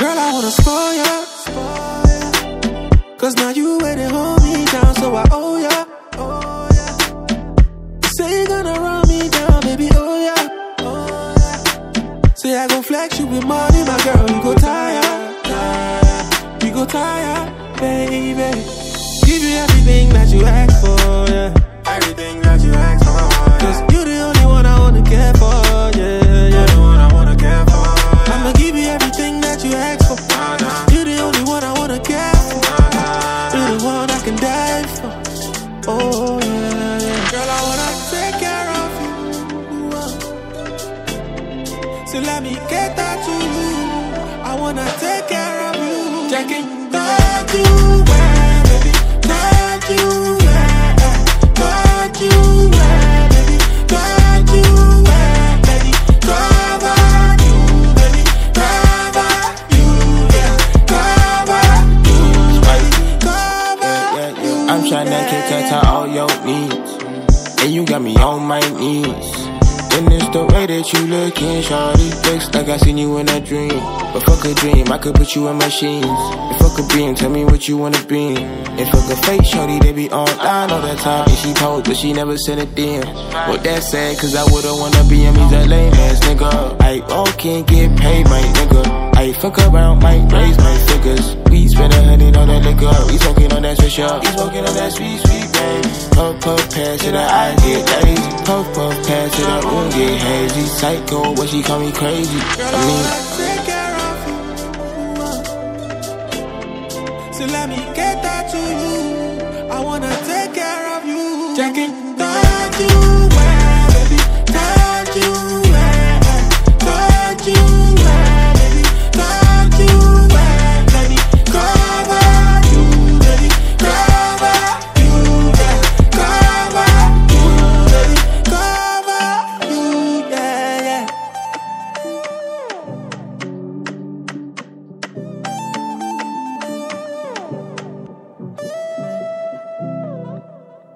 Girl, I wanna spoil ya. Cause now you waiting, hold me down, so I owe ya. You say you gonna run me down, baby, oh yeah. Say I gon' flex you with money, my girl, you go tired. You go tired, baby. Give you everything that you ask for, yeah. Everything that you ask for, yeah. Cause you the only one I wanna care for, yeah. You're the one I wanna care for, yeah. I'ma give you everything that you ask for. You're the only one I wanna care for. You're the one I can die for. Oh yeah, yeah. Girl, I wanna take care of you. So let me get that to you. I wanna take care of you. Checking that you wear, baby. That you wear, that you wear, baby. That you wear, baby. Cover you, baby. Cover you, yeah. Cover you, baby. Cover you. I'm tryna cater to all your needs, and you got me on my knees. And it's the way that you lookin', shawty. Looks like I seen you in a dream. But fuck a dream, I could put you in machines. And fuck a beam, tell me what you wanna be. And fuck a fake shorty, they be online all the time. And she told, but she never sent it in. Well, that's sad, cause I wouldn't wanna be him, he's a lame ass nigga. I all can't get paid, my nigga. I fuck around, might raise my figures. We spend 100 on that liquor. We smoking on that switch up. We smoking on that sweet, sweet babe. Puff, puff, pass to the eye, get lazy. Puff, puff, pass to the room, get hazy. Psycho, what she call me crazy. Girl, I wanna take care of you. So let me get that to you. I wanna take care of you. Checking